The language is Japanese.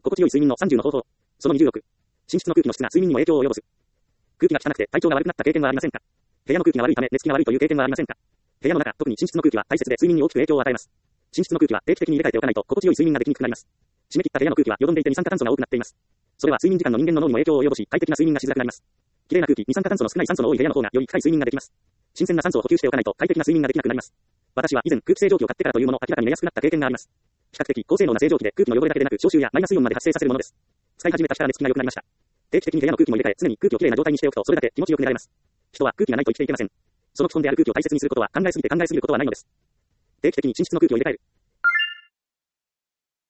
心地よい睡眠の30の方法。その26。寝室の空気の質が睡眠にも影響を及ぼす。空気が汚くて体調が悪くなった経験はありませんか？部屋の空気が悪いため寝つきが悪いという経験はありませんか？部屋の中、特に寝室の空気は大切で睡眠に大きく影響を与えます。寝室の空気は定期的に入れ替えておかないと心地よい睡眠ができにくくなります。締め切った部屋の空気はよどんでいて二酸化炭素が多くなっています。それは睡眠時間の人間の脳にも影響を及ぼし、快適な睡眠がしづらくなります。綺麗な空気、二酸化炭素の少ない酸素の多い部屋の方がより深い睡眠ができます。新鮮な酸素を補給しておかないと快適な睡眠ができなくなります。私は以前空気清浄機を買ってからというもの明らかに寝やすくなった経験があります。比較的高性能な清浄機で空気の汚れだけでなく消臭やマイナスイオンまで発生させるものです。使い始めた日から寝つきが良くなりました。定期的に部屋の空気も入れ替え、常に空気をきれいな状態にしておくとそれだけ気持ちよく寝られます。人は空気がないと生きていけません。その基本である空気を大切にすることは考えすぎて考えすぎることはないのです。定期的に寝室の空気を入れ替える。